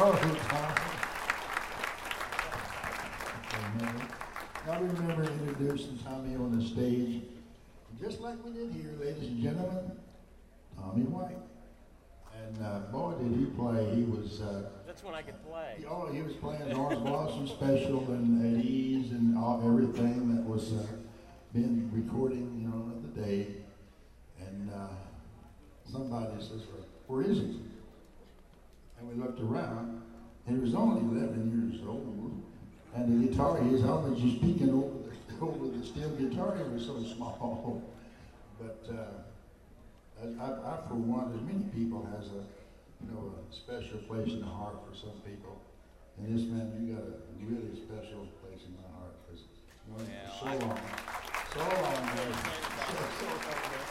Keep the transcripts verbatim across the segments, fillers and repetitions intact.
Amen. I remember introducing Tommy on the stage, just like we did here, ladies and gentlemen, Tommy White. And uh, boy, did he play. He was... Uh, That's when I could play. He, oh, he was playing Orange Blossom Special and at Ease and all, everything that was uh, been recording, you know, of the day. And uh, somebody says, where is he? And we looked around, and he was only eleven years old. And the guitar, his arm was just peeking over the, over the steel guitar. It was so small. But uh, I, I, for one, as many people, has a, you know, a special place in the heart for some people. And this man, you got a really special place in my heart because you know yeah, for so I, long. So long, man. So long.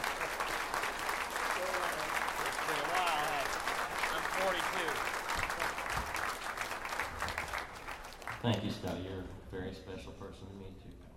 It's been a while. I'm forty-two. Thank you, Scott. You're a very special person to me, too.